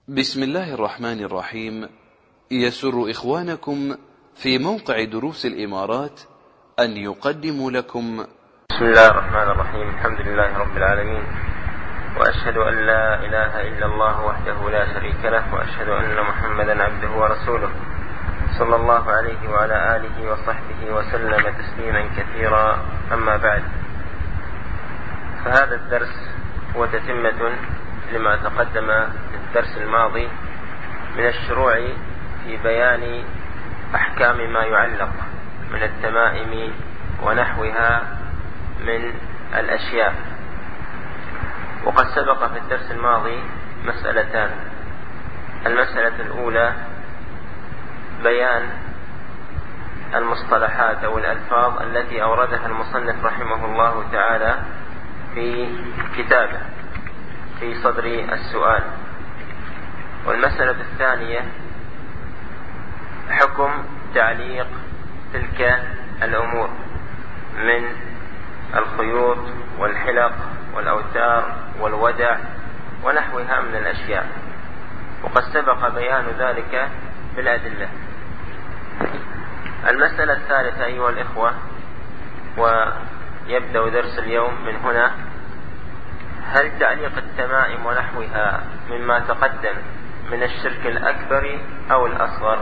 بسم الله الرحمن الرحيم. يسر إخوانكم في موقع دروس الإمارات أن يقدموا لكم بسم الله الرحمن الرحيم. الحمد لله رب العالمين، وأشهد أن لا إله إلا الله وحده لا شريك له، وأشهد أن محمدا عبده ورسوله صلى الله عليه وعلى آله وصحبه وسلم تسليما كثيرا. أما بعد، فهذا الدرس هو تتمة لما تقدم في الدرس الماضي من الشروع في بيان أحكام ما يعلق من التمائم ونحوها من الأشياء. وقد سبق في الدرس الماضي مسألتان. المسألة الأولى بيان المصطلحات أو الألفاظ التي أوردها المصنف رحمه الله تعالى في كتابه في صدر السؤال. والمسألة الثانية حكم تعليق تلك الأمور من الخيوط والحلق والأوتار والودع ونحوها من الأشياء، وقد سبق بيان ذلك بالأدلة. المسألة الثالثة أيها الإخوة، ويبدأ درس اليوم من هنا: هل تعليق التمائم ونحوها مما تقدم من الشرك الأكبر أو الأصغر؟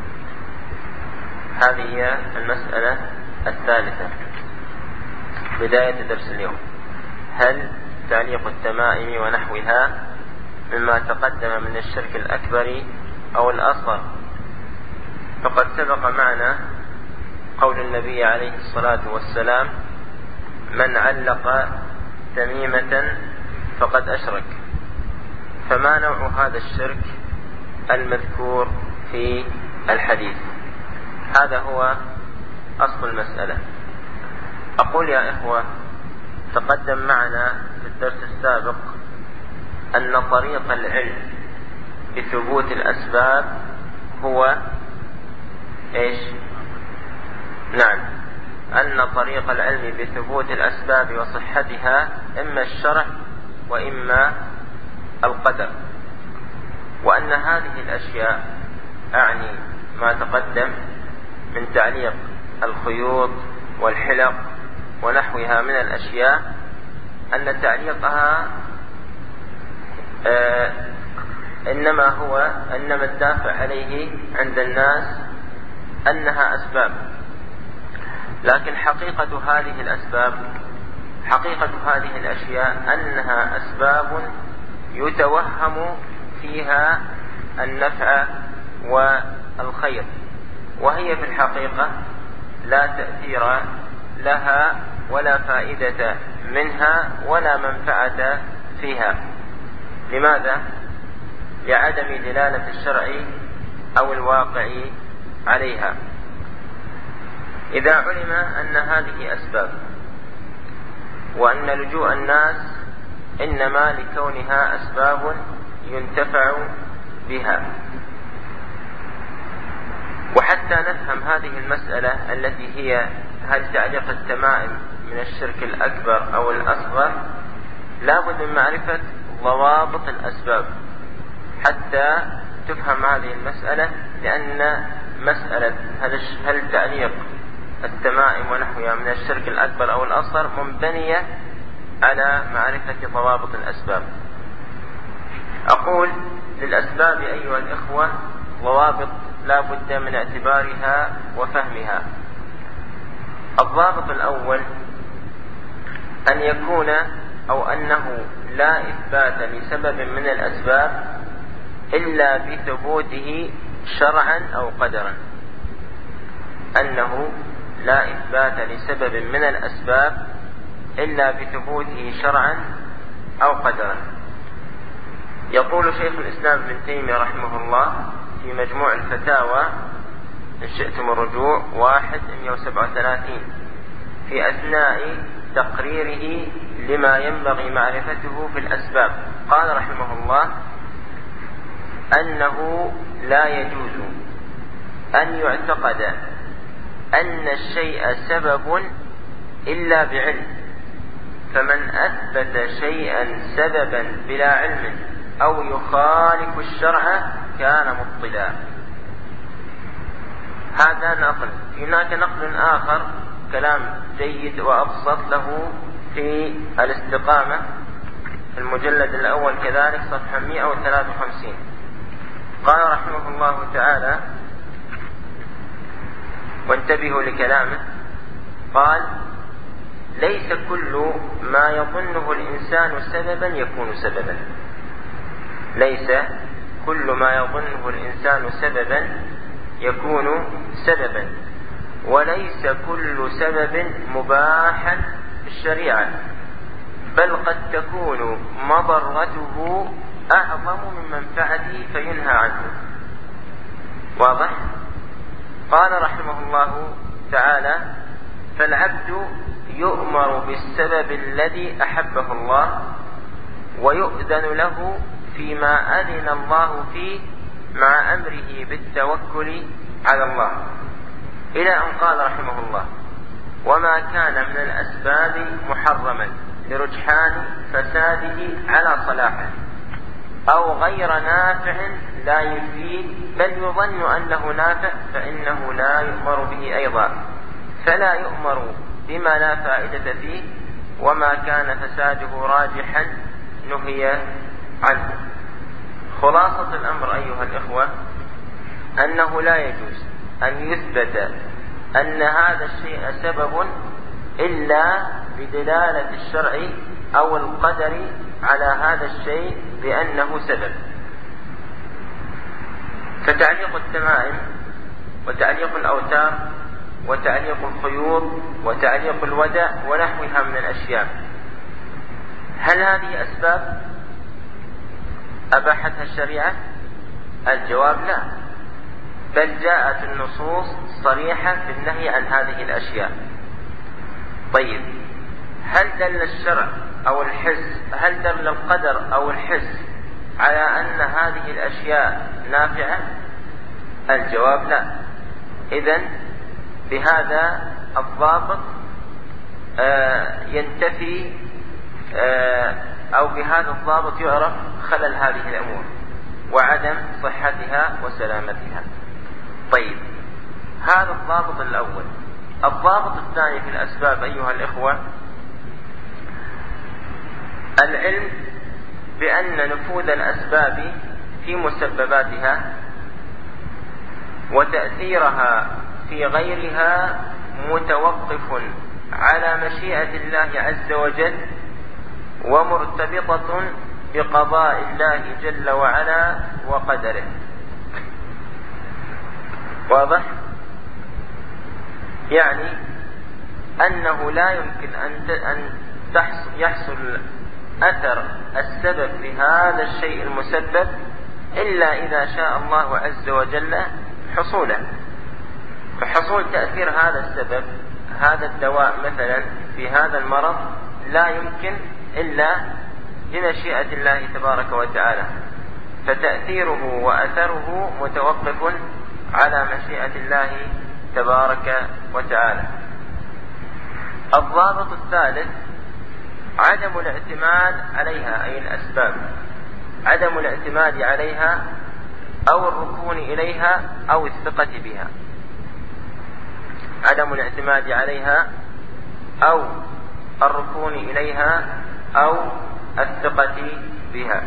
هذه هي المسألة الثالثة بداية درس اليوم. هل تعليق التمائم ونحوها مما تقدم من الشرك الأكبر أو الأصغر؟ فقد سبق معنا قول النبي عليه الصلاة والسلام: من علق تميمة فقد أشرك. فما نوع هذا الشرك المذكور في الحديث؟ هذا هو أصل المسألة. أقول يا إخوة، تقدم معنا في الدرس السابق أن طريق العلم بثبوت الأسباب هو إيش؟ نعم، أن طريق العلم بثبوت الأسباب وصحتها إما الشرع وإما القدر، وأن هذه الأشياء أعني ما تقدم من تعليق الخيوط والحلق ونحوها من الأشياء، أن تعليقها إنما الدافع عليه عند الناس أنها أسباب، لكن حقيقة هذه الأشياء أنها أسباب يتوهم فيها النفع والخير، وهي في الحقيقة لا تأثير لها ولا فائدة منها ولا منفعة فيها. لماذا؟ لعدم دلالة الشرع أو الواقع عليها. إذا علم أن هذه أسباب، وأن لجوء الناس إنما لكونها أسباب ينتفع بها، وحتى نفهم هذه المسألة التي هي هل تعليق التمائم من الشرك الأكبر أو الأصغر، لابد من معرفة ضوابط الأسباب حتى تفهم هذه المسألة، لأن مسألة هل تعليق التمائم ونحوها من الشرك الأكبر أو الأصغر منبنية على معرفة ضوابط الأسباب. أقول للأسباب أيها الإخوة ضوابط لا بد من اعتبارها وفهمها. الضابط الأول أن يكون أو أنه لا إثبات لسبب من الأسباب إلا بثبوته شرعا أو قدرا. أنه لا إثبات لسبب من الأسباب إلا بثبوته شرعا أو قدرا. يقول شيخ الإسلام ابن تيمية رحمه الله في مجموع الفتاوى، إن شئتم الرجوع 137، في أثناء تقريره لما ينبغي معرفته في الأسباب، قال رحمه الله: أنه لا يجوز أن يعتقد أن الشيء سبب إلا بعلم، فمن أثبت شيئا سببا بلا علم أو يخالف الشرع كان مبطلا. هذا نقل. هناك نقل آخر كلام جيد وأبسط له في الاستقامة في المجلد الأول كذلك صفحة 153. قال رحمه الله تعالى، وانتبهوا لكلامه، قال: ليس كل ما يظنه الإنسان سببا يكون سببا. ليس كل ما يظنه الإنسان سببا يكون سببا، وليس كل سبب مباحا في الشريعة، بل قد تكون مضرته أعظم من منفعته فينهى عنه. واضح؟ قال رحمه الله تعالى: فالعبد يؤمر بالسبب الذي أحبه الله، ويؤذن له فيما أذن الله فيه، مع أمره بالتوكل على الله، إلى أن قال رحمه الله: وما كان من الأسباب محرما لرجحان فساده على صلاحه، أو غير نافع لا يفيد، بل يظن أنه نافع، فإنه لا يؤمر به أيضا، فلا يؤمر بما لا فائدة فيه، وما كان فساده راجحا نهي عنه. خلاصة الأمر أيها الإخوة أنه لا يجوز أن يثبت أن هذا الشيء سبب إلا بدلالة الشرع أو القدر على هذا الشيء بأنه سبب. فتعليق التمائم وتعليق الأوتار وتعليق الخيوط وتعليق الودع ونحوها من الأشياء، هل هذه أسباب أباحتها الشريعة؟ الجواب لا، بل جاءت النصوص صريحة في النهي عن هذه الأشياء. طيب، هل دل الشرع أو الحس، هل دل القدر أو الحس على أن هذه الأشياء نافعة؟ الجواب لا. إذن بهذا الضابط ينتفي أو بهذا الضابط يعرف خلل هذه الأمور وعدم صحتها وسلامتها. طيب، هذا الضابط الأول. الضابط الثاني في الأسباب أيها الإخوة العلم بأن نفوذ الأسباب في مسبباتها وتأثيرها في غيرها متوقف على مشيئة الله عز وجل، ومرتبطة بقضاء الله جل وعلا وقدره. واضح؟ يعني أنه لا يمكن أن يحصل أثر السبب لهذا الشيء المسبب إلا إذا شاء الله عز وجل حصوله. فحصول تأثير هذا السبب، هذا الدواء مثلا في هذا المرض، لا يمكن إلا بمشيئة الله تبارك وتعالى، فتأثيره وأثره متوقف على مشيئة الله تبارك وتعالى. الضابط الثالث عدم الاعتماد عليها، أي الأسباب، عدم الاعتماد عليها أو الركون إليها أو الثقة بها. عدم الاعتماد عليها أو الركون إليها أو الثقة بها.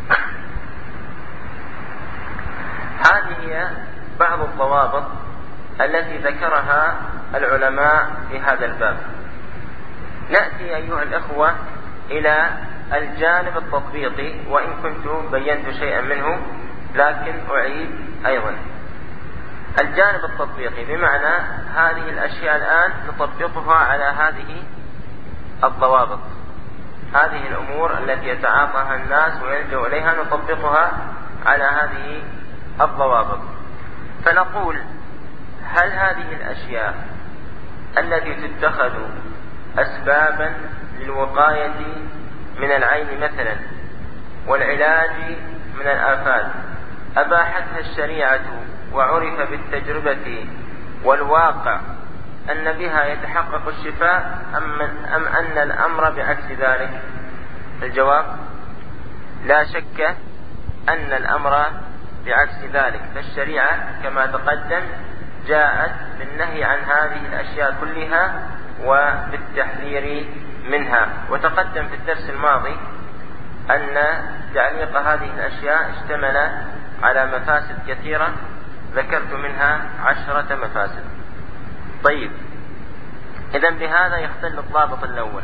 هذه هي بعض الضوابط التي ذكرها العلماء في هذا الباب. نأتي أيها الأخوة إلى الجانب التطبيقي، وإن كنت بينت شيئا منه لكن أعيد أيضا. الجانب التطبيقي بمعنى هذه الأشياء الآن نطبقها على هذه الضوابط، هذه الأمور التي يتعاطاها الناس ويلجأ إليها نطبقها على هذه الضوابط. فنقول: هل هذه الأشياء التي تتخذ أسبابا للوقاية من العين مثلا والعلاج من الآفات أباحتها الشريعة وعرف بالتجربة والواقع أن بها يتحقق الشفاء، أم أن الأمر بعكس ذلك؟ الجواب: لا شك أن الأمر بعكس ذلك، فالشريعة كما تقدم جاءت بالنهي عن هذه الأشياء كلها وبالتحذير منها. وتقدم في الدرس الماضي أن تعليق هذه الأشياء اشتمل على مفاسد كثيرة، ذكرت منها 10 مفاسد. طيب، إذن بهذا يختل الضابط الأول: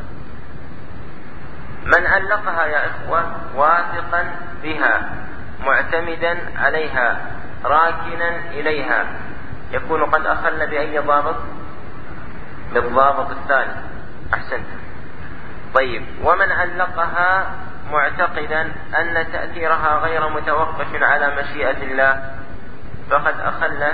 من علقها يا إخوة واثقا بها معتمدا عليها راكنا إليها يكون قد أخل بأي ضابط؟ بالضابط الثاني. أحسنت. طيب، ومن علقها معتقدا أن تأثيرها غير متوقف على مشيئة الله فقد أخل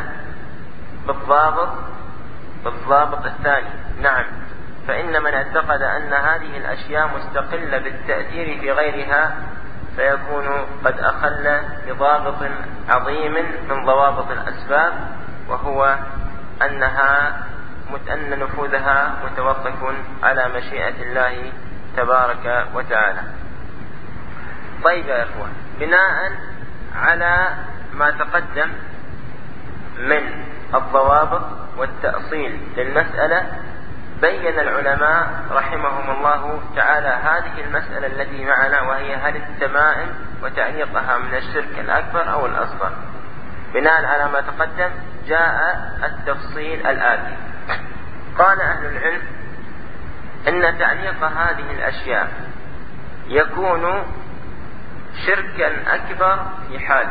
بالضابط الثاني. نعم، فإن من اعتقد أن هذه الأشياء مستقلة بالتأثير في غيرها فيكون قد أخل بضابط عظيم من ضوابط الأسباب، وهو أن نفوذها متوقف على مشيئة الله تبارك وتعالى. طيب يا إخوان، بناء على ما تقدم من الضوابط والتأصيل للمسألة، بين العلماء رحمهم الله تعالى هذه المسألة التي معنا، وهي هل التمائم وتعليقها من الشرك الأكبر أو الأصغر. بناء على ما تقدم جاء التفصيل الآتي: قال أهل العلم إن تعليق هذه الأشياء يكون شركا أكبر في حال،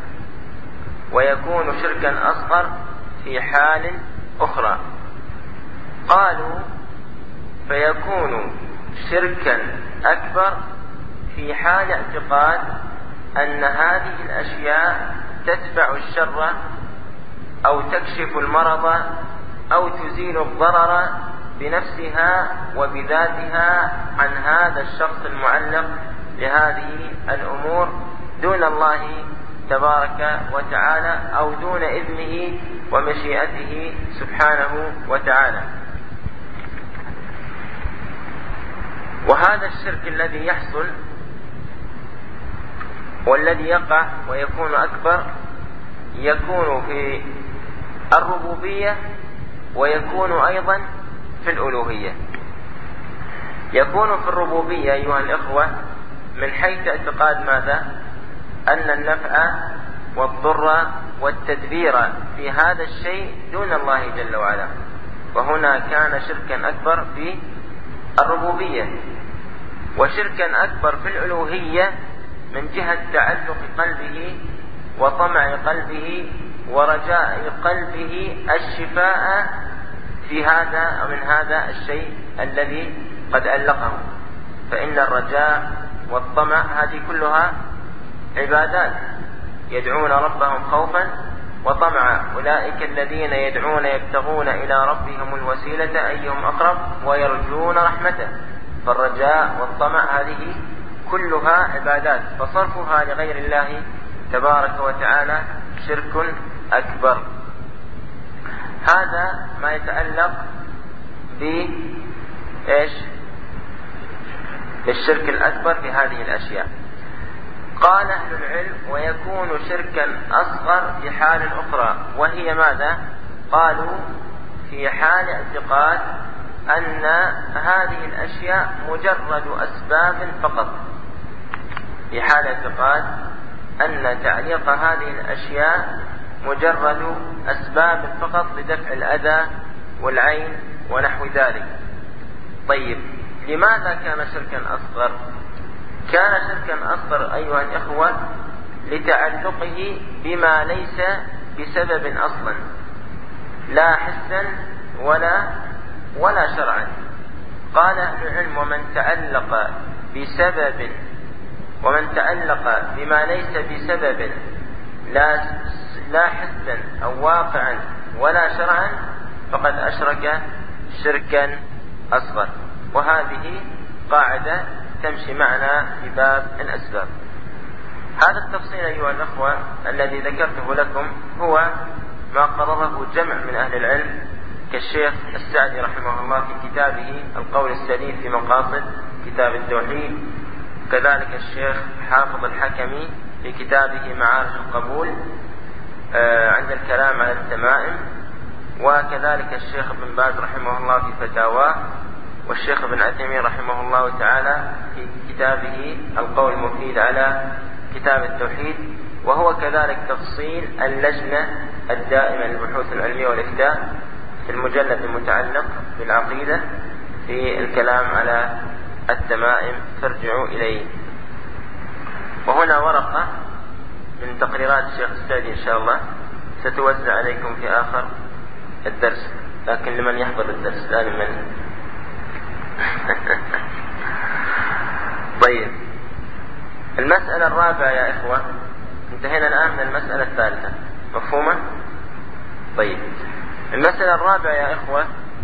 ويكون شركا أصغر في حال أخرى. قالوا فيكون شركا أكبر في حال اعتقاد أن هذه الأشياء تدفع الشر أو تكشف المرض أو تزيل الضرر بنفسها وبذاتها عن هذا الشخص المعلق لهذه الأمور دون الله تبارك وتعالى، أو دون إذنه ومشيئته سبحانه وتعالى. وهذا الشرك الذي يحصل والذي يقع ويكون أكبر يكون في الربوبية ويكون أيضا في الألوهية. يكون في الربوبية أيها الإخوة من حيث اعتقاد ماذا؟ أن النفع والضر والتدبير في هذا الشيء دون الله جل وعلا، وهنا كان شركا أكبر في الربوبية. وشركا أكبر في الألوهية من جهة تعلق قلبه وطمع قلبه ورجاء قلبه الشفاء في هذا أو من هذا الشيء الذي قد علقه. فإن الرجاء والطمع هذه كلها عبادات، يدعون ربهم خوفا وطمعا، أولئك الذين يدعون يبتغون إلى ربهم الوسيلة أيهم أقرب ويرجون رحمته. فالرجاء والطمع هذه كلها عبادات، فصرفها لغير الله تبارك وتعالى شرك أكبر. هذا ما يتعلق بالشرك الأكبر في هذه الأشياء. قال أهل العلم ويكون شركا أصغر في حال أخرى، وهي ماذا؟ قالوا في حال اعتقاد أن هذه الأشياء مجرد أسباب فقط. في حال اعتقاد أن تعليق هذه الأشياء مجرد أسباب فقط لدفع الأذى والعين ونحو ذلك. طيب، لماذا كان شركا أصغر؟ كان شركا أصغر أيها الإخوة لتعلقه بما ليس بسبب أصلا، لا حسا ولا شرعا. قال أهل العلم ومن تعلق بما ليس بسبب لا حسا أو واقعا ولا شرعا فقد أشرك شركا أصغر. وهذه قاعدة تمشي معنا في باب الأسباب. هذا التفصيل أيها الأخوة الذي ذكرته لكم هو ما قرره جمع من أهل العلم كالشيخ السعدي رحمه الله في كتابه القول السديد في مقاصد كتاب التوحيد، كذلك الشيخ حافظ الحكمي في كتابه معارج القبول عند الكلام على التمائم، وكذلك الشيخ ابن باز رحمه الله في فتاواه، والشيخ ابن عثيمين رحمه الله تعالى في كتابه القول المفيد على كتاب التوحيد، وهو كذلك تفصيل اللجنة الدائمة للبحوث العلمية والإفتاء في المجلد المتعلق بالعقيدة في الكلام على التمائم، فارجعوا إليه. وهنا ورقة من تقريرات الشيخ السعدي إن شاء الله ستوزع عليكم في آخر الدرس، لكن لمن يحضر الدرس لا لمن طيب، المسألة الرابعة يا إخوة، انتهينا الآن من المسألة الثالثة، مفهومة؟ طيب، المسألة الرابعة يا إخوة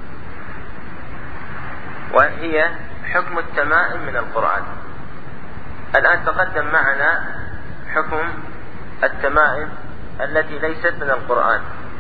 وهي حكم التمائم من القرآن. الآن تقدم معنا حكم التمائم التي ليست من القرآن.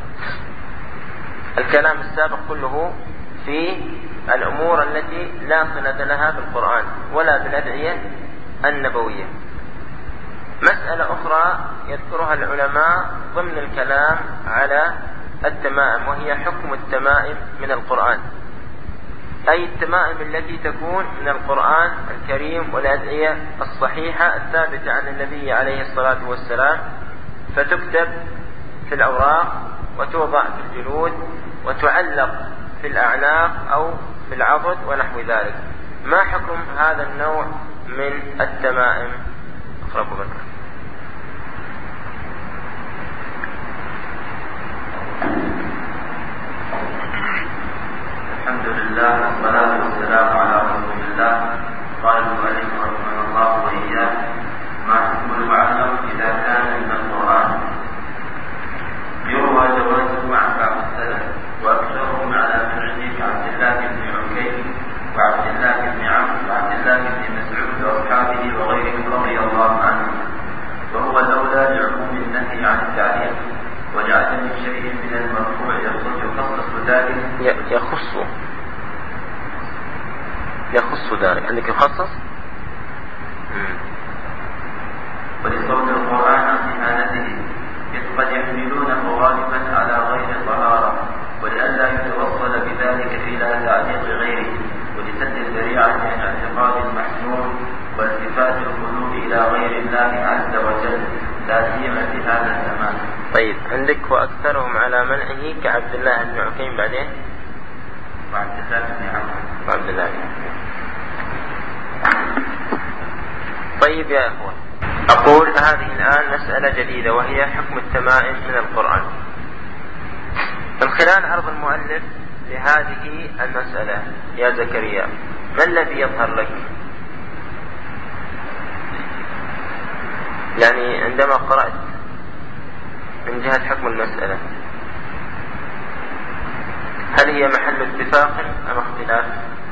الكلام السابق كله في الأمور التي لا صلة لها بالقرآن ولا بالأدعية النبوية. مسألة أخرى يذكرها العلماء ضمن الكلام على التمائم، وهي حكم التمائم من القرآن، أي التمائم التي تكون من القرآن الكريم والأدعية الصحيحة الثابتة عن النبي عليه الصلاة والسلام، فتكتب في الأوراق وتوضع في الجلود وتعلق في الأعناق أو في العضد ونحو ذلك. ما حكم هذا النوع من التمائم؟ أقربوا بك. الحمد لله والصلاة والسلام على رسول الله. قال المؤلف رحمه الله وإياه: ما حكم المعلق إذا كان من القرآن؟ يروى جوازه عن بعض السلف، وأكثرهم على منعه كعبد الله بن عكيم وعبد الله بن عمرو وعبد الله بن مسعود وأصحابه وغيرهم رضي الله عنهم، وهو الأولى لعموم النهي عن التعليق، وجعل من شيء من المرفوع يخصص ذلك يخص ذلك. عندك يخصص؟ ولصوت القرآن عن إهانته، إذ قد يحملونه غالبا على غير طهارة، ولئلا يتوصل بذلك إلى تعليق غيره، ولسد الذريعة عن اعتقاد المحزون والتفات القلوب إلى غير الله عز وجل، لا سيما في هذا الزمان. طيب، عندك وأكثرهم على منعه كعبد الله بن عكيم، بعدين وعبد الله بن عمرو وعبد الله بن عمرو. طيب يا إخوة، أقول هذه الآن مسألة جديدة، وهي حكم التمائم من القرآن. من خلال عرض المؤلف لهذه المسألة يا زكريا، ما الذي يظهر لك؟ يعني عندما قرأت من جهة حكم المسألة، هل هي محل اتفاق أم اختلاف؟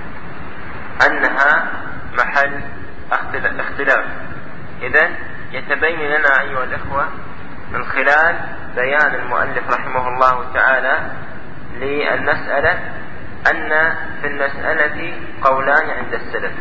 أنها محل اختلاف. إذن يتبين لنا أيها الإخوة من خلال بيان المؤلف رحمه الله تعالى للمسألة أن في المسألة قولان عند السلف.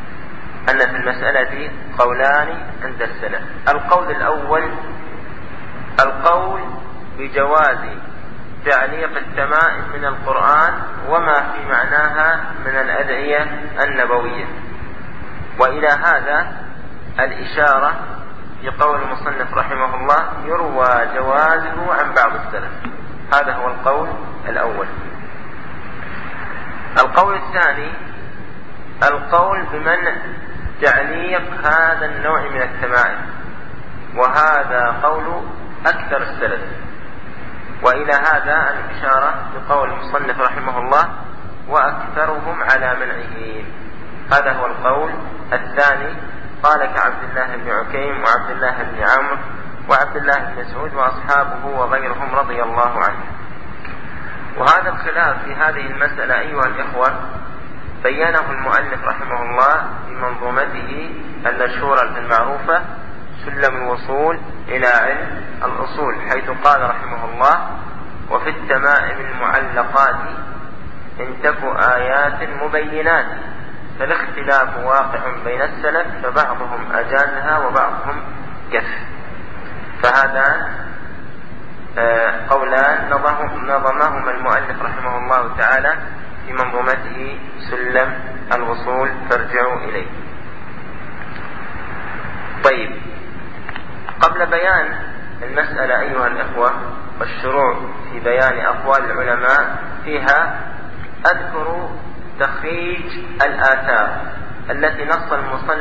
عند السلف. القول الأول القول بجواز تعليق التمائم من القرآن وما في معناها من الأدعية النبوية، وإلى هذا الإشارة في قول المصنف رحمه الله يروى جوازه عن بعض السلف. هذا هو القول الأول. القول الثاني القول بمنع تعليق هذا النوع من التمائم، وهذا قول أكثر السلف، وإلى هذا الإشارة بقول المصنف رحمه الله وأكثرهم على منعه. هذا هو القول الثاني، قال كعبد الله بن عكيم وعبد الله بن عمرو وعبد الله بن مسعود وأصحابه وغيرهم رضي الله عنه. وهذا الخلاف في هذه المسألة أيها الإخوة بينه المؤلف رحمه الله في منظومته المشهورة المعروفة سلم الوصول إلى علم الأصول، حيث قال رحمه الله: وفي التمائم المعلقات إن تك آيات مبينات، فالاختلاف واقع بين السلف، فبعضهم أجازها وبعضهم كف. فهذا قولان نظمهما المؤلف رحمه الله تعالى في منظومته سلم الوصول فارجعوا إليه. طيب، قبل بيان المسألة أيها الإخوة والشروع في بيان أقوال العلماء فيها، أذكر تخريج الآثار التي نص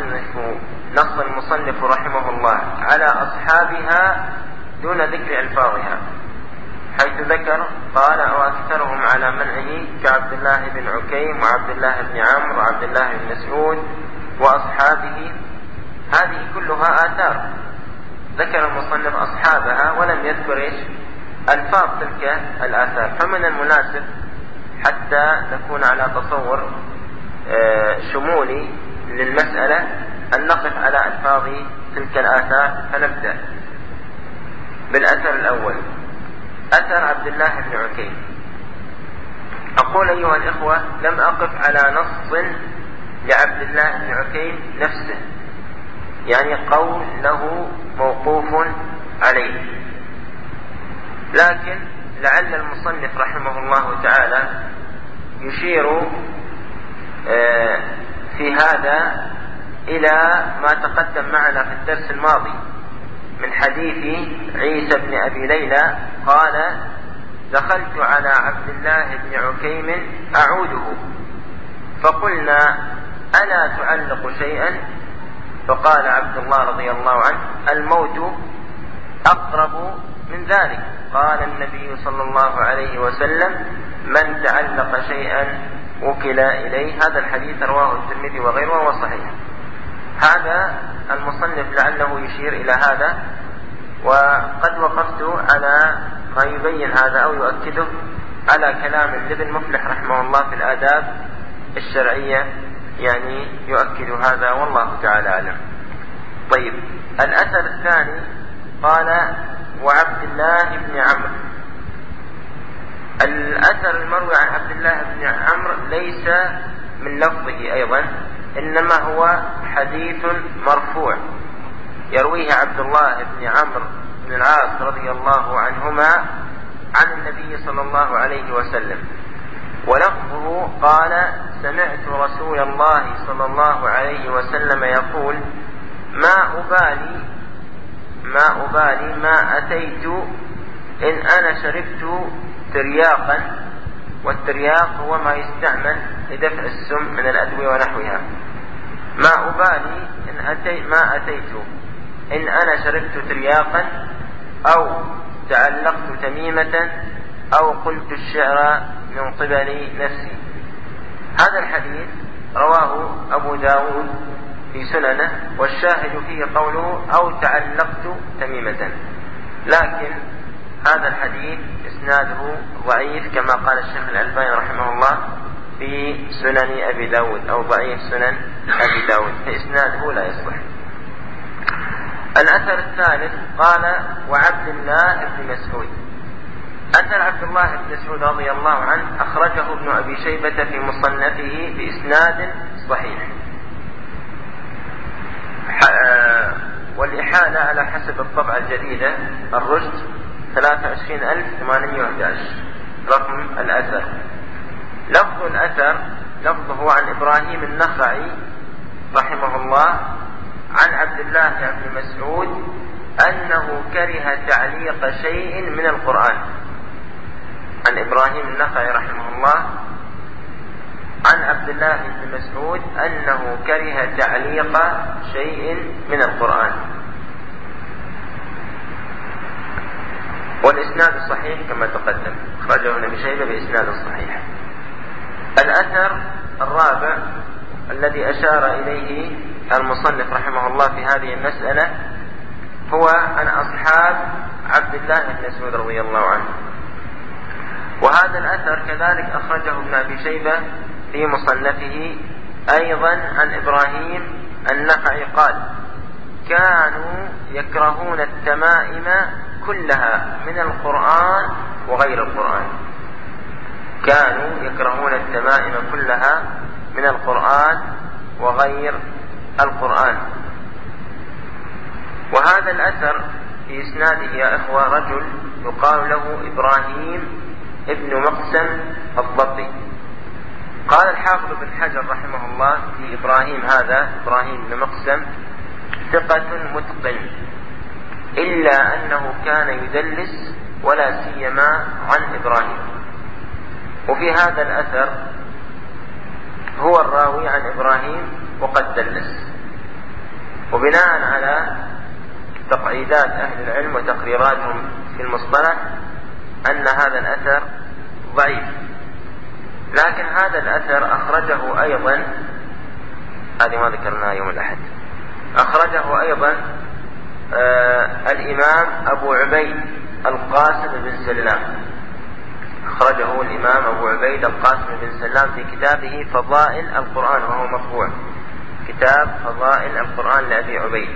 المصنف رحمه الله على أصحابها دون ذكر ألفاظها، حيث ذكر قال أو أكثرهم على منعه كعبد الله بن عكيم وعبد الله بن عمرو وعبد الله بن مسعود وأصحابه. هذه كلها آثار ذكر المصنف أصحابها ولم يذكر ألفاظ تلك الآثار. فمن المناسب حتى نكون على تصور شمولي للمسألة أن نقف على ألفاظ تلك الآثار. فنبدأ بالأثر الأول، أثر عبد الله بن عكيم. أقول أيها الإخوة لم أقف على نص لعبد الله بن عكيم نفسه، يعني قول له موقوف عليه، لكن لعل المصنف رحمه الله تعالى يشير في هذا إلى ما تقدم معنا في الدرس الماضي من حديث عيسى بن أبي ليلى قال: دخلت على عبد الله بن عكيم أعوده فقلنا: ألا تعلق شيئا؟ فقال عبد الله رضي الله عنه: الموت أقرب من ذلك. قال النبي صلى الله عليه وسلم: من تعلق شيئا وكل إليه. هذا الحديث رواه الترمذي وغيره وهو صحيح. هذا المصنف لعله يشير إلى هذا، وقد وقفت على ما يبين هذا أو يؤكده على كلام ابن مفلح رحمه الله في الآداب الشرعية، يعني يؤكد هذا والله تعالى أعلم. طيب، الأثر الثاني قال: وعبد الله بن عمرو. الأثر المروي عن عبد الله بن عمرو ليس من لفظه أيضا، إنما هو حديث مرفوع يرويه عبد الله بن عمرو بن العاص رضي الله عنهما عن النبي صلى الله عليه وسلم، ولفظه قال: سمعت رسول الله صلى الله عليه وسلم يقول: ما أبالي ما أتيت إن أنا شربت ترياقا. والترياق هو ما يستعمل لدفع السم من الأدوية ونحوها. ما أبالي ما أتيت إن أنا شربت ترياقا أو تعلقت تميمة أو قلت الشعر من قبل نفسي. هذا الحديث رواه أبو داود في سننه، والشاهد فيه قوله أو تعلقت تميمة، لكن هذا الحديث إسناده ضعيف كما قال الشيخ الألباني رحمه الله في سنن أبي داود، أو ضعيف سنن أبي داود، فإسناده لا يصلح. الأثر الثالث قال: وعبد الله بن مسعود. أثر عبد الله بن مسعود رضي الله عنه أخرجه ابن أبي شيبة في مصنفه بإسناد صحيح، والإحالة على حسب الطبعة الجديدة الرشد 23811 رقم الأثر. لفظ الأثر لفظه عن إبراهيم النخعي رحمه الله عن عبد الله بن مسعود أنه كره تعليق شيء من القرآن. عن إبراهيم النخعي رحمه الله عن عبد الله بن مسعود أنه كره تعليق شيء من القرآن، والإسناد الصحيح كما تقدم، أخرجه ابن أبي شيبة بإسناد صحيح. الأثر الرابع الذي أشار إليه المصنف رحمه الله في هذه المسألة هو عن أصحاب عبد الله بن مسعود رضي الله عنه، وهذا الأثر كذلك أخرجه ابن أبي شيبة في مصنفه أيضا عن إبراهيم النخعي قال: كانوا يكرهون التمائم كلها من القرآن وغير القرآن. كانوا يكرهون التمائم كلها من القرآن وغير القرآن. وهذا الأثر في إسناده يا إخوة رجل يقال له إبراهيم ابن مقسم الضبي. قال الحافظ بن حجر رحمه الله في إبراهيم هذا إبراهيم بن مقسم ثقة متقن، إلا أنه كان يدلس ولا سيما عن إبراهيم. وفي هذا الأثر هو الراوي عن إبراهيم وقد دلس. وبناء على تقعيدات أهل العلم وتقريراتهم في المصطلح أن هذا الأثر ضعيف، لكن هذا الأثر أخرجه أيضا، هذه ما ذكرناها يوم الأحد، أخرجه أيضا الإمام أبو عبيد القاسم بن سلام، أخرجه الإمام أبو عبيد القاسم بن سلام في كتابه فضائل القرآن، وهو مطبوع، كتاب فضائل القرآن لأبي عبيد.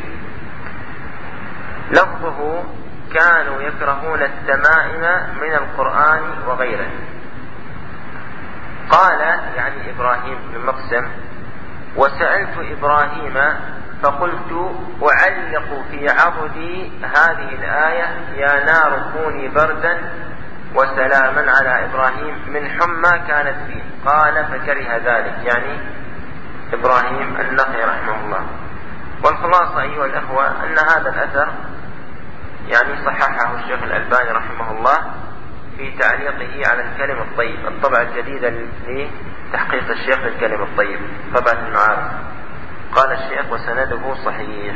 لفظه كانوا يكرهون التمائم من القرآن وغيره. قال يعني إبراهيم بن مقسم: وسألت إبراهيم فقلت أعلق في عضدي هذه الآية يا نار كوني بردا وسلاما على إبراهيم من حمى كانت فيه. قال فكره ذلك، يعني إبراهيم النخعي رحمه الله. والخلاصة أيها الأخوة أن هذا الأثر يعني صححه الشيخ الألباني رحمه الله في تعليقه على الكلم الطيب، الطبعة الجديدة لتحقيق الشيخ للكلم الطيب، طبعة المعارف. قال الشيخ: وسنده صحيح.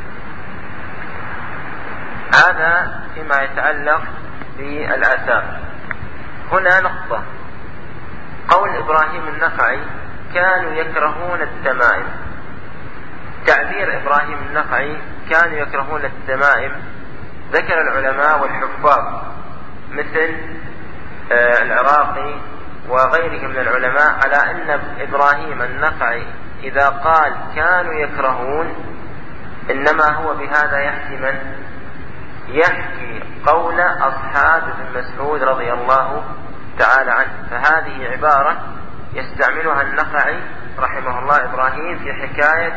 هذا فيما يتعلق بالآثار. هنا نقطة: قول إبراهيم النخعي كانوا يكرهون التمائم. تعبير إبراهيم النخعي كانوا يكرهون التمائم ذكر العلماء والحفاظ مثل العراقي وغيره من العلماء على أن إبراهيم النخعي إذا قال كانوا يكرهون إنما هو بهذا يحكي من؟ يحكي قول أصحاب ابن مسعود رضي الله تعالى عنه. فهذه عبارة يستعملها النخعي رحمه الله إبراهيم في حكاية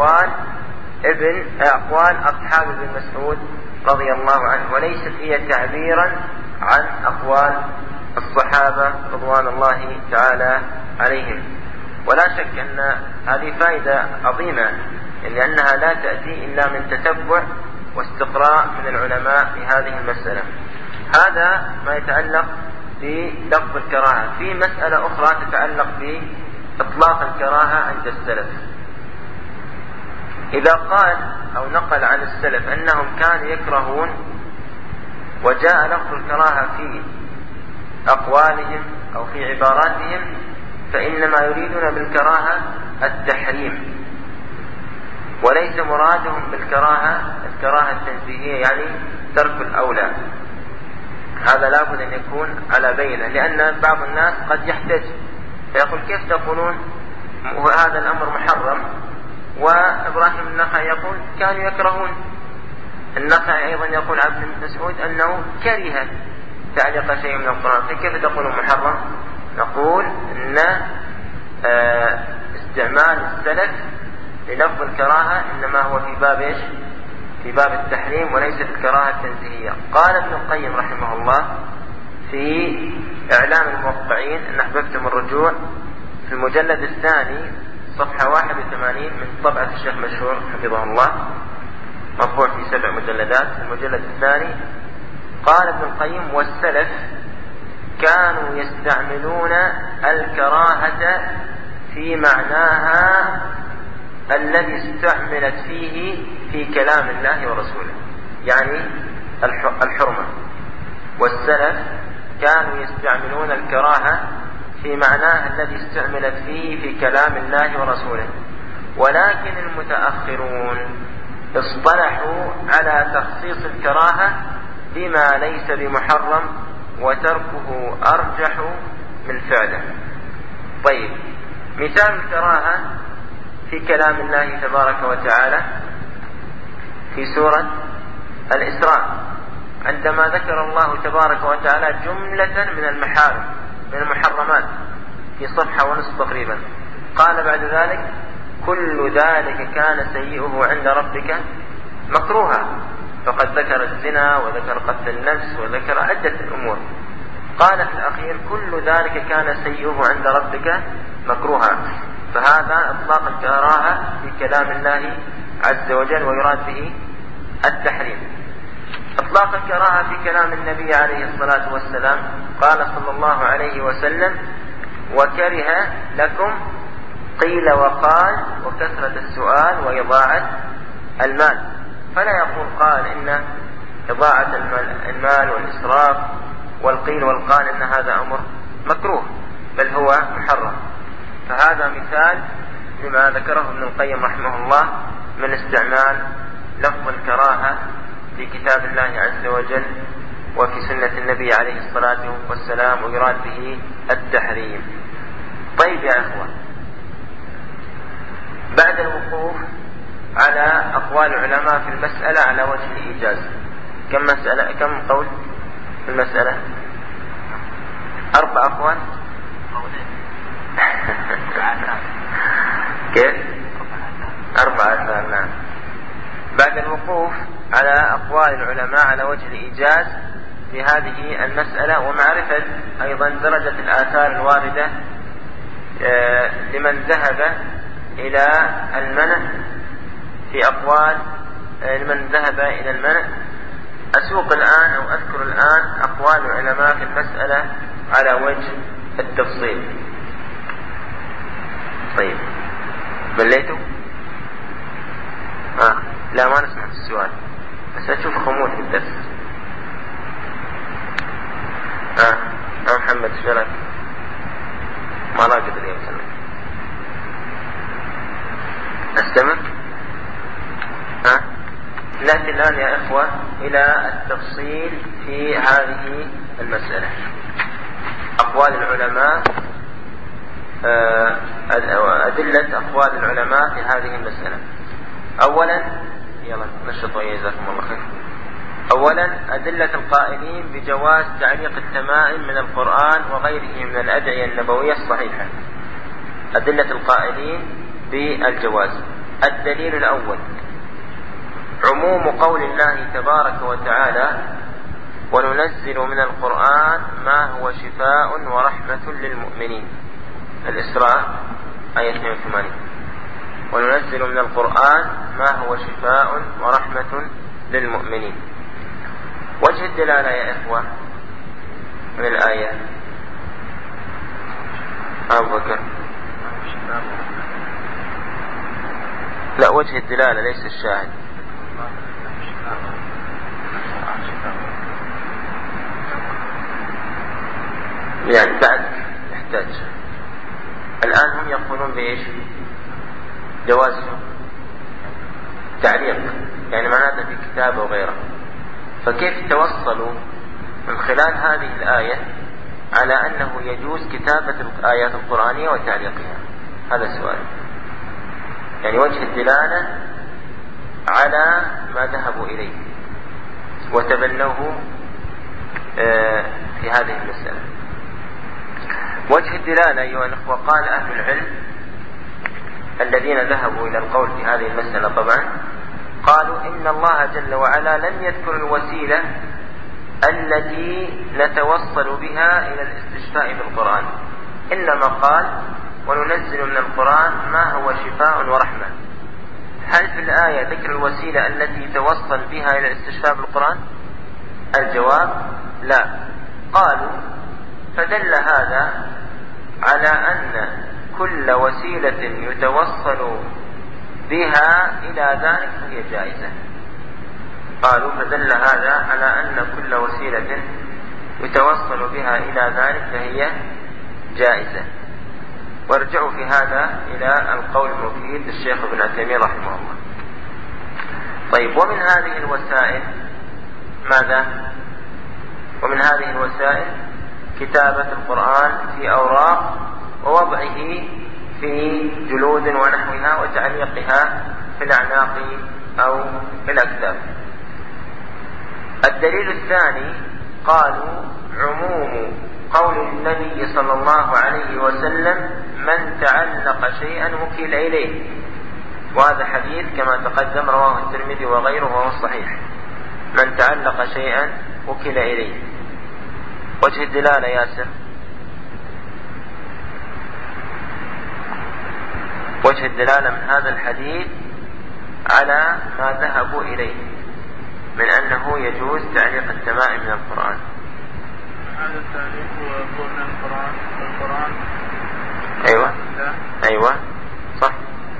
أقوال أصحاب ابن مسعود رضي الله عنه، وليست هي تعبيرا عن أقوال الصحابة رضوان الله تعالى عليهم. ولا شك أن هذه فائدة عظيمة، لأنها لا تأتي إلا من تتبع واستقراء من العلماء في هذه المسألة. هذا ما يتعلق بلفظ الكراهة. في مسألة أخرى تتعلق بإطلاق الكراهة عند السلف. إذا قال أو نقل عن السلف أنهم كانوا يكرهون وجاء لفظ الكراهة في أقوالهم أو في عباراتهم، فإنما يريدون بالكراهة التحريم، وليس مرادهم بالكراهة الكراهة التنزيهية، يعني ترك الأولى. هذا لابد أن يكون على بينة، لأن بعض الناس قد يحتج فيقول: كيف تقولون هذا الأمر محرم وإبراهيم النخعي يقول كانوا يكرهون؟ النخعي أيضا يقول عبد بن مسعود أنه كره تعليق شيء من القرآن، فكيف تقولون محرم؟ نقول أن استعمال السلف للفظ الكراهة إنما هو في باب إيش؟ في باب التحريم وليس الكراهة التنزيهية. قال ابن القيم رحمه الله في إعلام الموقعين إن أحببتم الرجوع في المجلد الثاني صفحة 81 من طبعة الشيخ مشهور حفظه الله، مطبوع في 7 مجلدات، المجلد الثاني. قال ابن القيم: والسلف كانوا يستعملون الكراهة في معناها الذي استعملت فيه في كلام الله ورسوله، يعني الحرمة. والسلف كانوا يستعملون الكراهة في معناها الذي استعملت فيه في كلام الله ورسوله، ولكن المتأخرون اصطلحوا على تخصيص الكراهة بما ليس بمحرم وتركه أرجح من فعله. طيب، مثال الكراهة في كلام الله تبارك وتعالى في سورة الإسراء، عندما ذكر الله تبارك وتعالى جملة من المحارم من المحرمات في صفحة ونصف تقريبا، قال بعد ذلك: كل ذلك كان سيئه عند ربك مكروهة، فقد ذكر الزنا وذكر قتل النفس وذكر عدة أمور. قال في الأخير كل ذلك كان سيئه عند ربك مكروها. فهذا إطلاق الكراهة في كلام الله عز وجل ويراد به التحريم. إطلاق الكراهة في كلام النبي عليه الصلاة والسلام قال صلى الله عليه وسلم وكره لكم قيل وقال وكثرة السؤال وإضاعة المال. فلا يقول قال إن إضاعة المال والإسراف والقيل والقال إن هذا أمر مكروه، بل هو محرم. فهذا مثال لما ذكره ابن القيم رحمه الله من استعمال لفظ الكراهة في كتاب الله عز وجل وفي سنة النبي عليه الصلاة والسلام ويراد به التحريم. طيب يا أخوة، بعد الوقوف على أقوال العلماء في المسألة على وجه الإيجاز، كم قول في المسألة؟ 4 أقوال. كيف؟ 4 آثار. نعم. بعد الوقوف على أقوال العلماء على وجه الإيجاز في هذه المسألة ومعرفة أيضا درجة الآثار الواردة لمن ذهب إلى المنع في أقوال لمن ذهب إلى المنع، أسوق الآن أو أذكر الآن أقوال العلماء في المسألة على وجه التفصيل. طيب بليتوا؟ لا ما نسمع في السؤال، بس أشوف خمول في الدرس. محمد شرف ما راقد اليوم سنة أستمر. نأتي الآن يا إخوة إلى التفصيل في هذه المسألة. أقوال العلماء، أدلة أقوال العلماء في هذه المسألة. أولا يلا نشطوا جزاكم الله خير. أولا أدلة القائلين بجواز تعليق التمائم من القرآن وغيره من الأدعية النبوية الصحيحة. أدلة القائلين بالجواز. الدليل الأول عموم قول الله تبارك وتعالى وننزل من القرآن ما هو شفاء ورحمة للمؤمنين. الإسراء آية 82. وننزل من القرآن ما هو شفاء ورحمة للمؤمنين. وجه الدلالة يا إخوة من الآية أبو بكر. لا، وجه الدلالة ليس الشاهد. يعني بعد يحتاج. الآن هم يقولون بإيش؟ جواز تعليق، يعني معناته في كتاب وغيره. فكيف توصلوا من خلال هذه الآية على أنه يجوز كتابة الآيات القرآنية وتعليقها؟ هذا السؤال. يعني وجه الدلالة على ما ذهبوا إليه وتبنوه في هذه المسألة. وجه الدلالة أيها الأخوة، قال أهل العلم الذين ذهبوا إلى القول في هذه المسألة طبعا، قالوا إن الله جل وعلا لم يذكر الوسيلة التي نتوصل بها إلى الاستشفاء بالقرآن، إنما قال وننزل من القرآن ما هو شفاء ورحمة. هل في الآية ذكر الوسيلة التي توصل بها إلى الاستشفاء بالقرآن؟ الجواب لا. قالوا فدل هذا على أن كل وسيلة يتوصل بها إلى ذلك فهي جائزة. قالوا فدل هذا على أن كل وسيلة يتوصل بها إلى ذلك فهي جائزة. وارجعوا في هذا إلى القول المفيد للشيخ ابن عثيمين رحمه الله. طيب، ومن هذه الوسائل ماذا؟ ومن هذه الوسائل كتابة القرآن في أوراق ووضعه في جلود ونحوها وتعليقها في الأعناق أو في الأكتاف. الدليل الثاني قالوا عموم قول النبي صلى الله عليه وسلم من تعلق شيئا وكل إليه. وهذا حديث كما تقدم رواه الترمذي وغيره وهو الصحيح. من تعلق شيئا وكل إليه. وجه الدلالة ياسر، وجه الدلالة من هذا الحديث على ما ذهبوا إليه من أنه يجوز تعليق التمائم من القرآن. هذا التعليق هو من القرآن. أيوة أيوة صح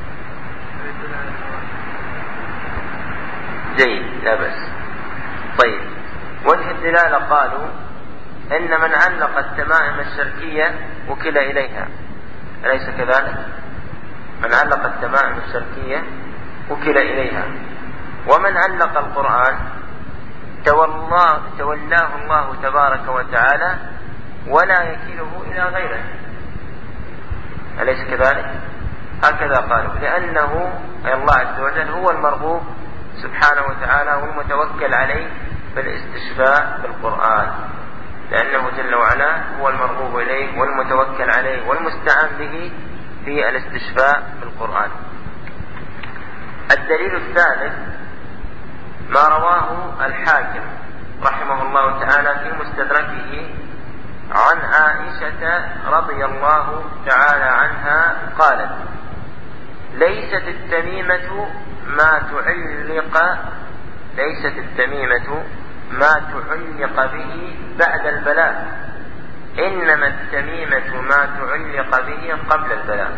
جيد لا بس. طيب وجه الدلالة قالوا إن من علق التمائم الشركية وكل إليها، أليس كذلك؟ من علق التمائم الشركية وكل إليها. ومن علق القرآن تولاه الله تبارك وتعالى ولا يكله إلى غيره، أليس كذلك؟ هكذا قالوا، لأنه الله عز وجل هو المرغوب سبحانه وتعالى والمتوكل عليه بالاستشفاء بالقرآن، لأنه جل وعلا هو المرغوب إليه والمتوكل عليه والمستعان به في الاستشفاء بالقرآن. الدليل الثالث ما رواه الحاكم رحمه الله تعالى في مستدركه عن عائشة رضي الله تعالى عنها قالت: ليست التميمة ما تعلق به بعد البلاء، إنما التميمة ما تعلق به قبل البلاء.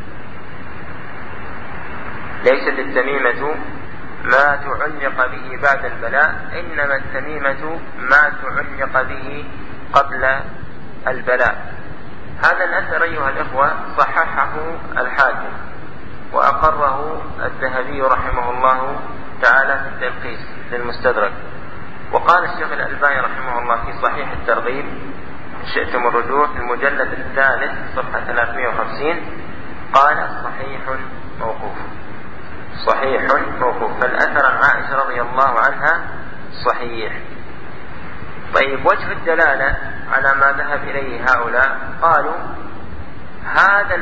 ليست التميمة ما تعلق به بعد البلاء، إنما التميمة ما تعلق به قبل البلاء. هذا الأثر أيها الإخوة صححه الحاكم وأقره الذهبي رحمه الله تعالى في التلخيص للمستدرك. وقال الشيخ الألباني رحمه الله في صحيح الترغيب إن شئتم الرجوع في المجلد الثالث صفحة 350 قال: صحيح موقوف. صحيح موقوف، فالأثر عن عائشة رضي الله عنها صحيح. طيب وجه الدلالة على ما ذهب إليه هؤلاء قالوا: هذا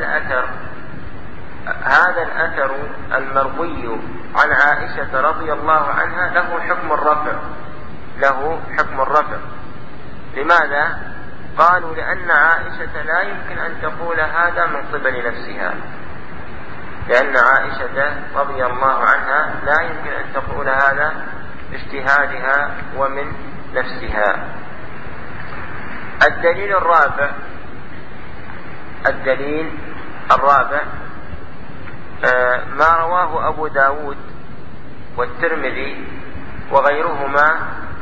الأثر المروي عن عائشة رضي الله عنها له حكم الرفع. لماذا؟ قالوا: لأن عائشة لا يمكن أن تقول هذا من قبل نفسها، لأن عائشة رضي الله عنها لا يمكن أن تقول هذا باجتهادها ومن نفسها. الدليل الرابع ما رواه أبو داود والترمذي وغيرهما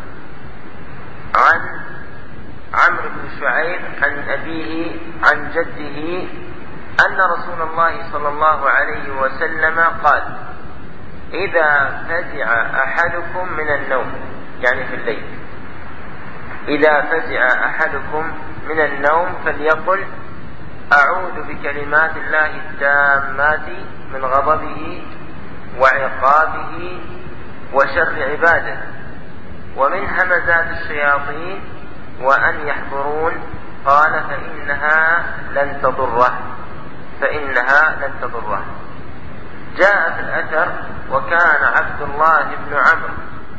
عن عمرو بن شعيب عن أبيه عن جده أن رسول الله صلى الله عليه وسلم قال: إذا فزع أحدكم من النوم، يعني في الليل، إذا فزع أحدكم من النوم فليقل: أعوذ بكلمات الله التامات من غضبه وعقابه وشر عباده ومن همزات الشياطين وأن يحضرون. قال: فإنها لن تضره. جاء في الأثر: وكان عبد الله بن عمرو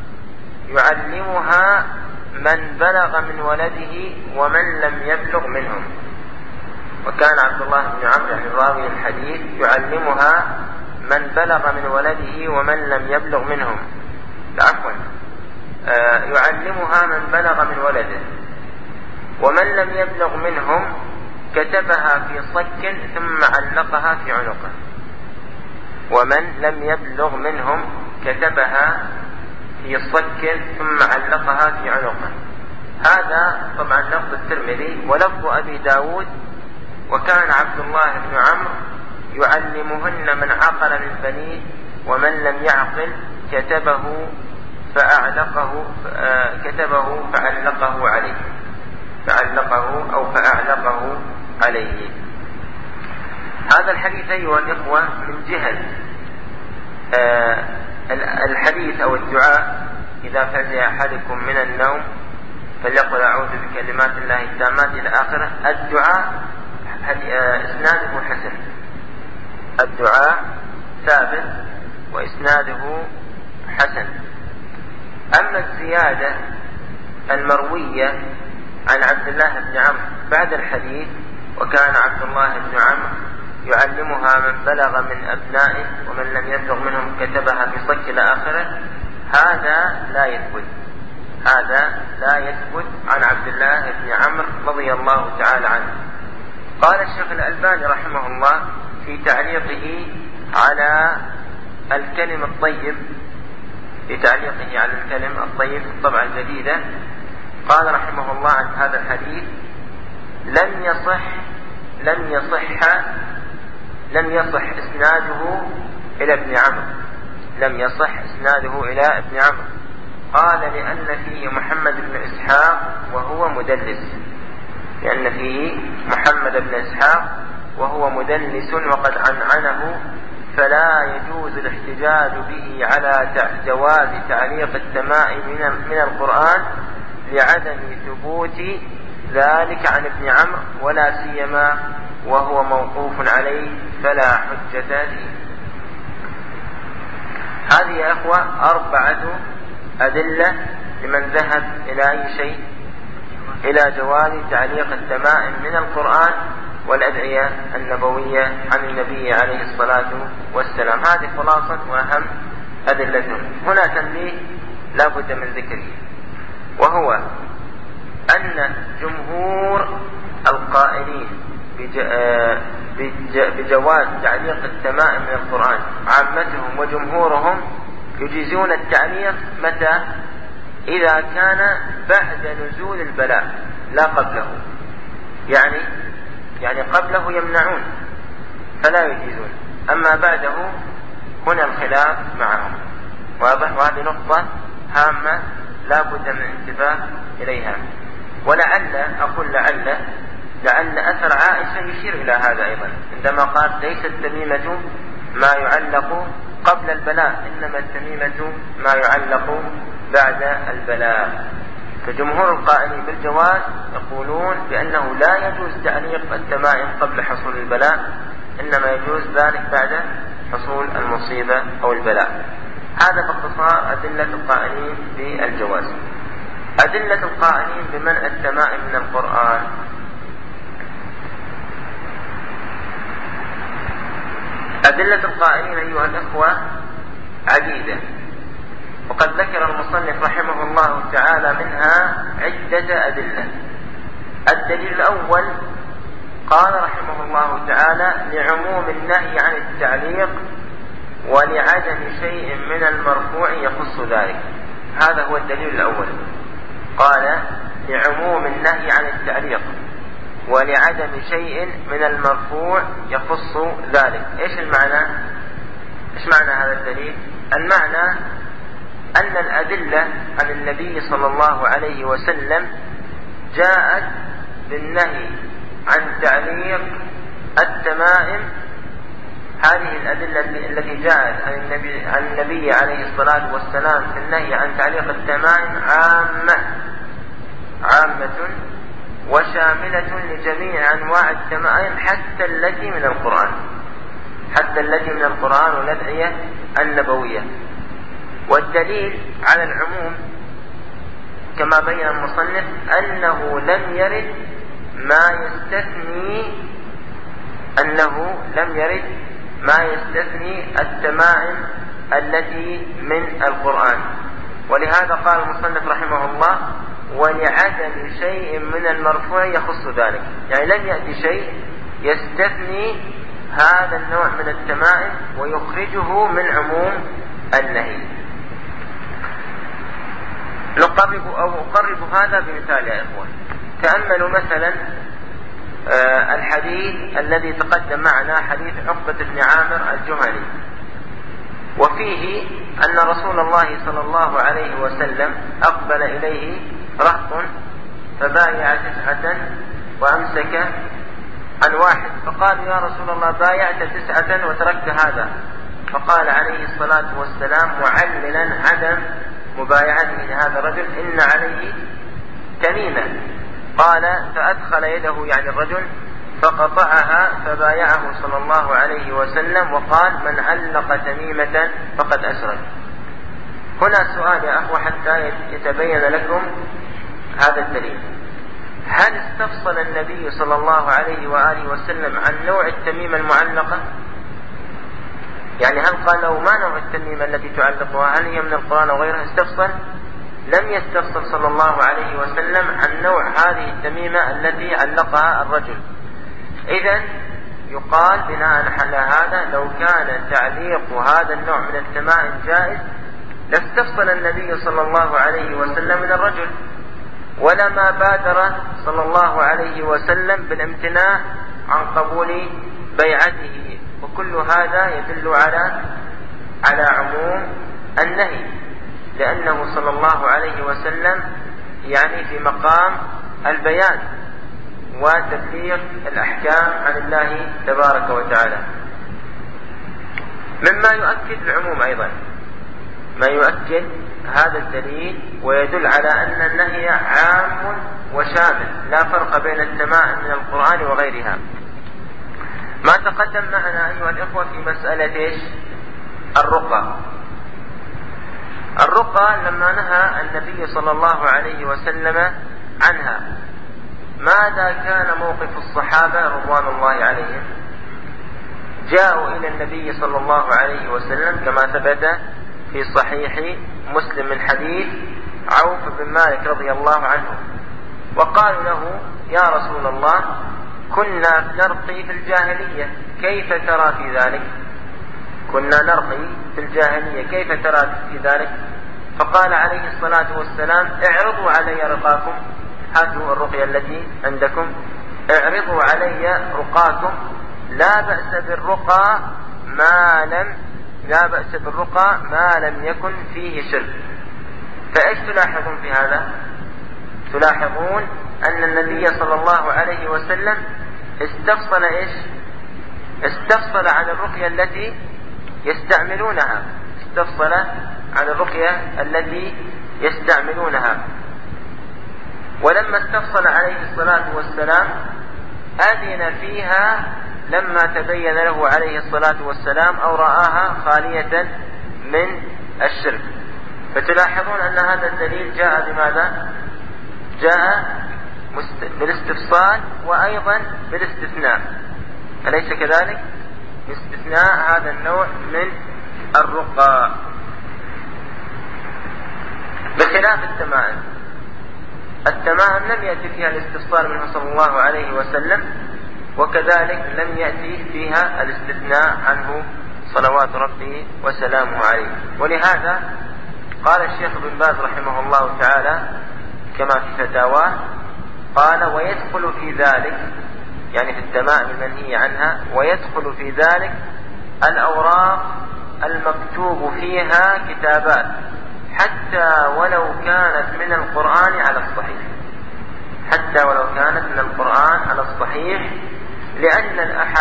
يعلمها من بلغ من ولده ومن لم يبلغ منهم. وكان عبد الله بن عمرو يعني راوي الحديث يعلمها من بلغ من ولده ومن لم يبلغ منهم، يعلمها من بلغ من ولده ومن لم يبلغ منهم كتبها في صك ثم علقها في عنقه. ومن لم يبلغ منهم كتبها في صك ثم علقها في عنقه. هذا طبعا لفظ الترمذي، ولفظ أبي داود: وكان عبد الله بن عمرو يعلمهن من عقل من بنيه ومن لم يعقل كتبه فأعلقه عليه. هذا الحديث أيها الإخوة من جهة الحديث أو الدعاء: إذا فزع أحدكم من النوم فليقل أعوذ بكلمات الله التامات إلى آخره. الدعاء إسناده حسن، الدعاء ثابت وإسناده حسن. أما الزيادة المروية عن عبد الله بن عمرو بعد الحديث، وكان عبد الله بن عمرو يعلمها من بلغ من أبنائه ومن لم يبلغ منهم كتبها في صك إلى آخره، هذا لا يثبت عن عبد الله بن عمرو رضي الله تعالى عنه. قال الشيخ الألباني رحمه الله في تعليقه على الكلم الطيب، في الطبعة الجديدة، قال رحمه الله عن هذا الحديث: لم يصح إسناده إلى ابن عمرو. قال: لأن فيه محمد بن إسحاق وهو مدلس وقد عنعنه، فلا يجوز الاحتجاج به على جواز تعليق التمائم من القرآن لعدم ثبوت ذلك عن ابن عمرو، ولا سيما وهو موقوف عليه فلا حجة فيه. هذه يا أخوة 4 أدلة لمن ذهب إلى أي شيء، إلى جواز تعليق التمائم من القرآن والأدعية النبوية عن النبي عليه الصلاة والسلام. هذه خلاصة وأهم أدلتهم. هنا تنبيه لا بد من ذكره، وهو أن جمهور القائلين بجواز تعليق التمائم من القرآن عامتهم وجمهورهم يجيزون التعليق متى؟ إذا كان بعد نزول البلاء لا قبله، يعني قبله يمنعون فلا يجيزون، أما بعده هنا الخلاف معهم. واضح؟ وهذه نقطة هامة لا بد من الانتباه إليها. لعل أثر عائشة يشير إلى هذا أيضا، عندما قال: ليس التميمة ما يعلق قبل البلاء، إنما التميمة ما يعلق بعد البلاء. فجمهور القائلين بالجواز يقولون بأنه لا يجوز تعليق التمائم قبل حصول البلاء، إنما يجوز ذلك بعد حصول المصيبة أو البلاء. هذا باختصار أدلة القائلين بالجواز. أدلة القائلين بمنع التمائم من القرآن: أدلة القائلين أيها الأخوة عديدة، وقد ذكر المصنف رحمه الله تعالى منها عدة أدلة. الدليل الأول قال رحمه الله تعالى: لعموم النهي عن التعليق ولعدم شيء من المرفوع يخص ذلك. هذا هو الدليل الأول، قال: لعموم النهي عن التعليق ولعدم شيء من المرفوع يخص ذلك. ايش معنى هذا الدليل؟ المعنى أن الأدلة عن النبي صلى الله عليه وسلم جاءت بالنهي عن تعليق التمائم. هذه الأدلة التي جاءت عن النبي عليه الصلاة والسلام في النهي عن تعليق التمائم عامة وشاملة لجميع أنواع التمائم حتى التي من القرآن والأدعية النبوية. والدليل على العموم كما بين المصنف أنه لم يرد ما يستثني التمائم التي من القرآن. ولهذا قال المصنف رحمه الله: ولعدم شيء من المرفوع يخص ذلك، يعني لم يأتي شيء يستثني هذا النوع من التمائم ويخرجه من عموم النهي. أقرب هذا بمثال يا إخوان. تأملوا مثلا الحديث الذي تقدم معنا، حديث عقبة بن عامر الجهني، وفيه أن رسول الله صلى الله عليه وسلم أقبل إليه رهط فبايع 9 وأمسك عن 1، فقال: يا رسول الله، بايعت 9 وتركت هذا. فقال عليه الصلاة والسلام معللا عدم مبايعته لهذا الرجل: إن عليه تميمة. قال: فأدخل يده، يعني الرجل، فقطعها فبايعه صلى الله عليه وسلم وقال: من علق تميمة فقد أشرك. هنا سؤال يا أخوة حتى يتبين لكم هذا الدليل: هل استفصل النبي صلى الله عليه وآله وسلم عن نوع التميمة المعلقة؟ يعني هل قال له ما نوع التميمة التي تعلقها؟ هل هي من القرآن أو غيرها؟ استفصل؟ لم يستفصل صلى الله عليه وسلم عن نوع هذه التميمة التي علقها الرجل. إذن يقال بناء على هذا: لو كان تعليق هذا النوع من التمائم جائز لاستفصل النبي صلى الله عليه وسلم من الرجل، ولما بادر صلى الله عليه وسلم بالامتناع عن قبول بيعته. وكل هذا يدل على عموم النهي، لأنه صلى الله عليه وسلم يعني في مقام البيان وتبليغ الأحكام عن الله تبارك وتعالى. مما يؤكد العموم أيضا ما يؤكد هذا الدليل ويدل على أن النهي عام وشامل، لا فرق بين التمائم من القرآن وغيرها. ما تقدم معنا أيها الإخوة في مسألة الرقى لما نهى النبي صلى الله عليه وسلم عنها، ماذا كان موقف الصحابة رضوان الله عليهم؟ جاءوا إلى النبي صلى الله عليه وسلم كما ثبت في صحيح مسلم من حديث عوف بن مالك رضي الله عنه، وقالوا له: يا رسول الله، كنا نرقي في الجاهلية، كيف ترى في ذلك؟ كنا نرقي في الجاهلية، كيف ترى في ذلك؟ فقال عليه الصلاة والسلام: اعرضوا علي رقاكم، هاتوا الرقية التي عندكم، اعرضوا علي رقاكم، لا بأس بالرقى ما لم يكن فيه شرك. فإيش تلاحظون في هذا؟ تلاحظون أن النبي صلى الله عليه وسلم استفصل عن الرقية التي يستعملونها، استفصل عن الرقية التي يستعملونها. ولما استفصل عليه الصلاة والسلام أذن فيها لما تبين له عليه الصلاة والسلام أو رآها خالية من الشرك. فتلاحظون أن هذا الدليل جاء بماذا؟ جاء بالاستفصال وأيضا بالاستثناء، أليس كذلك؟ باستثناء هذا النوع من الرقى، بخلاف التمائم لم يأتي فيها الاستفصال منه صلى الله عليه وسلم، وكذلك لم يأتي فيها الاستثناء عنه صلوات ربه وسلامه عليه. ولهذا قال الشيخ ابن باز رحمه الله تعالى كما في فتاواه، قال: ويدخل في ذلك، يعني في التمائم المنهي عنها، ويدخل في ذلك الأوراق المكتوب فيها كتابات حتى ولو كانت من القرآن على الصحيح، لأن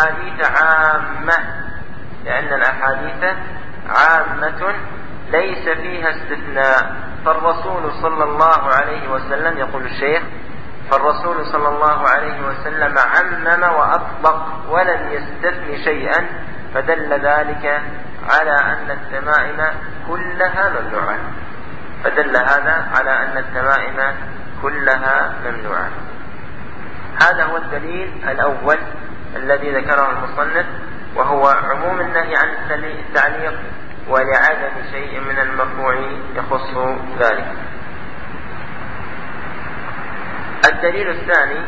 الأحاديث عامة ليس فيها استثناء. فالرسول صلى الله عليه وسلم، يقول الشيخ: فالرسول صلى الله عليه وسلم عمم وأطلق ولم يستثن شيئا، فدل ذلك على أن التمائم كلها ممنوعة. هذا هو الدليل الأول الذي ذكره المصنف، وهو عموم النهي عن التعليق ولعدم شيء من المرفوع يخص ذلك. الدليل الثاني،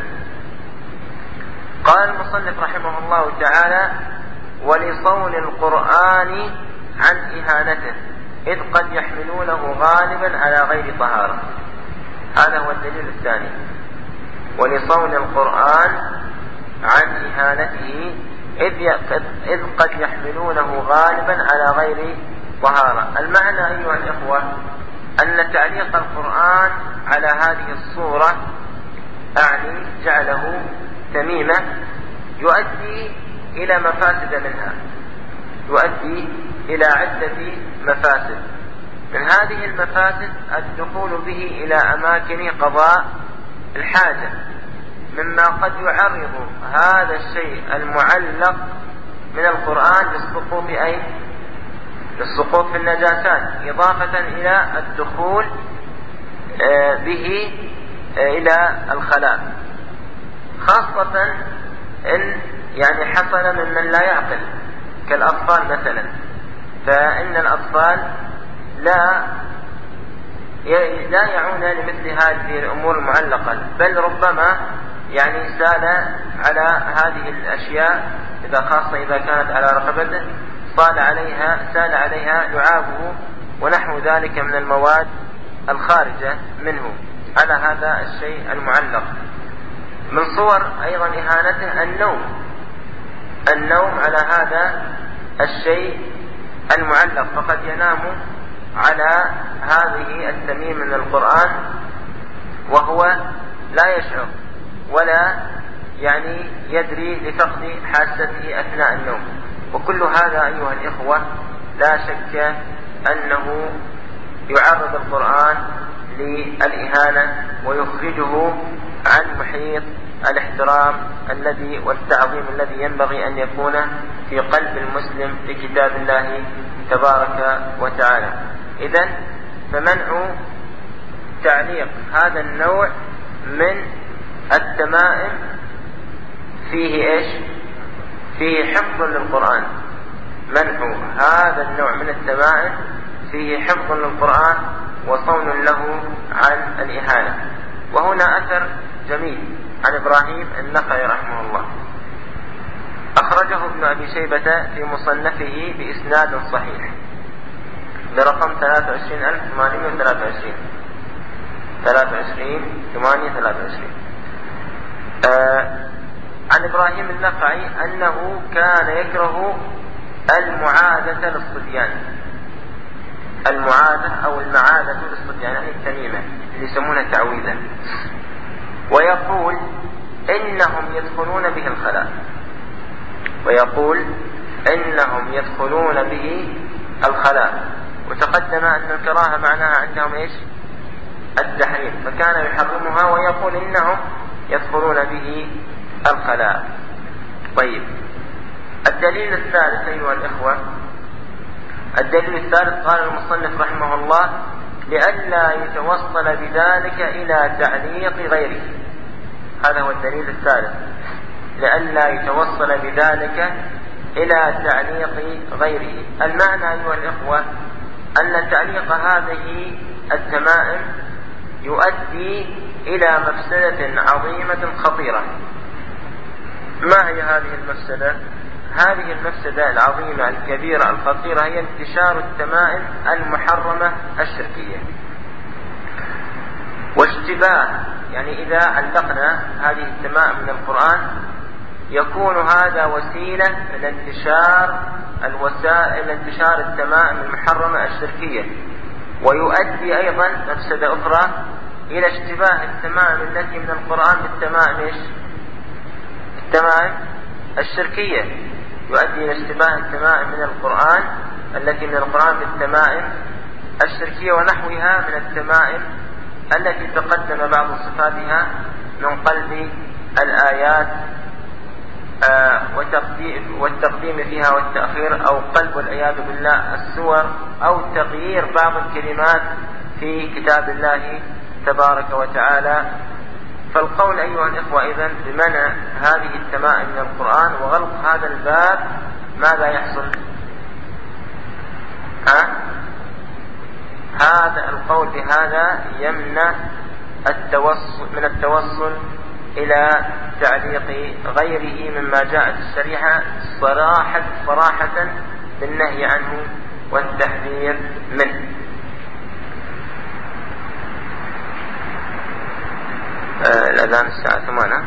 قال المصنف رحمه الله تعالى: ولصون القرآن عن إهانته، إذ قد يحملونه غالبا على غير طهارة. هذا هو الدليل الثاني، ولصون القرآن عن إهانته إذ قد يحملونه غالبا على غير طهارة. المعنى أيها الإخوة أن تعليق القرآن على هذه الصورة، أعني جعله تميمة، يؤدي إلى مفاسد منها، يؤدي إلى عدة مفاسد. من هذه المفاسد الدخول به إلى أماكن قضاء الحاجة، مما قد يعرض هذا الشيء المعلق من القرآن للسقوط في النجاسات، إضافة إلى الدخول به إلى الخلاء، خاصة إن يعني حصل ممن لا يعقل كالأطفال مثلا، فإن الأطفال لا يعون لمثل هذه الأمور المعلقة، بل ربما يعني سال على هذه الأشياء إذا كانت على رقبته سال عليها لعابه ونحو ذلك من المواد الخارجة منه على هذا الشيء المعلق. من صور أيضا إهانته النوم على هذا الشيء المعلق، فقد ينام على هذه التميم من القرآن وهو لا يشعر ولا يعني يدري لفقد حاسته أثناء النوم. وكل هذا أيها الإخوة لا شك أنه يعرض القرآن للإهانة ويخرجه عن محيط الاحترام والتعظيم الذي ينبغي أن يكون في قلب المسلم لكتاب الله تبارك وتعالى. إذن فمنع تعليق هذا النوع من التمائم فيه حفظ للقرآن. منع هذا النوع من التمائم فيه حفظ للقرآن وصون له عن الإهانة. وهنا أثر جميل عن إبراهيم النخعي رحمه الله، أخرجه ابن أبي شيبة في مصنفه بإسناد صحيح برقم 23,823 عن إبراهيم النخعي أنه كان يكره المعادة للصبيان، المعادة أو المعادة للصبيان يعني التميمة اللي يسمونها تعويذة، ويقول إنهم يدخلون به الخلاء. وتقدم أن الكراهة معناها عندهم التحريم، فكان يحرمها ويقول إنهم يدخلون به الخلاء. طيب، الدليل الثالث أيها الإخوة، قال المصنف رحمه الله: لئلا يتوصل بذلك إلى تعليق غيره. هذا هو الدليل الثالث، لئلا يتوصل بذلك إلى تعليق غيره. المعنى أيها الإخوة أن تعليق هذه التمائم يؤدي إلى مفسدة عظيمة خطيرة. ما هي هذه المفسدة؟ هذه المفسدة العظيمة الكبيرة الخطيرة هي انتشار التمائم المحرمة الشركية واشتباه. يعني إذا علقنا هذه التمائم من القرآن يكون هذا وسيلة لانتشار التمائم المحرمة الشركية، ويؤدي أيضا مفسدة أخرى إلى اشتباه التمائم التي من القرآن بالتمائم التمائم الشركية، يؤدي إلى اشتباه التمائم من القرآن التي من القرآن بالتمائم الشركية ونحوها من التمائم التي تقدم بعض صفاتها من قلب الآيات والتقديم فيها والتأخير، أو قلب والعياذ بالله السور، أو تغيير بعض الكلمات في كتاب الله تبارك وتعالى. فالقول أيها الإخوة إذن بمنع هذه التمائم من القرآن وغلق هذا الباب ماذا يحصل؟ هذا القول بهذا يمنع من التوصل إلى تعليق غيره مما جاءت الشريعة صراحة بالنهي عنه والتحذير منه. الأذان الساعة 8.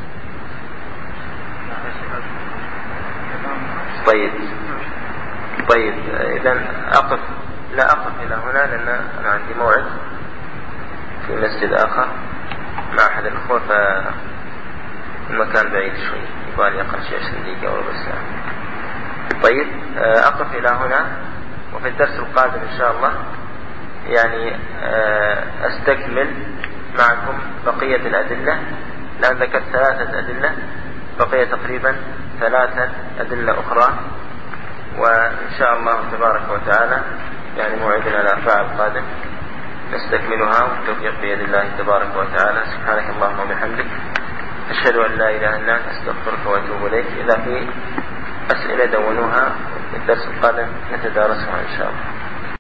طيب إذن لا أقف إلى هنا، لأن أنا عندي موعد في مسجد آخر مع أحد الأخوة، فالمكان بعيد شوي، يبالي أقل شيء 20 دقيقة أو ربع ساعة. طيب، أقف إلى هنا، وفي الدرس القادم إن شاء الله يعني أستكمل معكم بقية الأدلة الآن ذكرت 3 أدلة، بقي تقريبا 3 أدلة أخرى، وإن شاء الله تبارك وتعالى يعني موعدنا الأربعاء القادم نستكملها، والتوفيق بيد الله تبارك وتعالى. سبحانك اللهم وبحمدك، أشهد أن لا إله إلا أنت، أستغفرك وأتوب إليك. إذا في أسئلة دونوها، الدرس القادم نتدارسها إن شاء الله.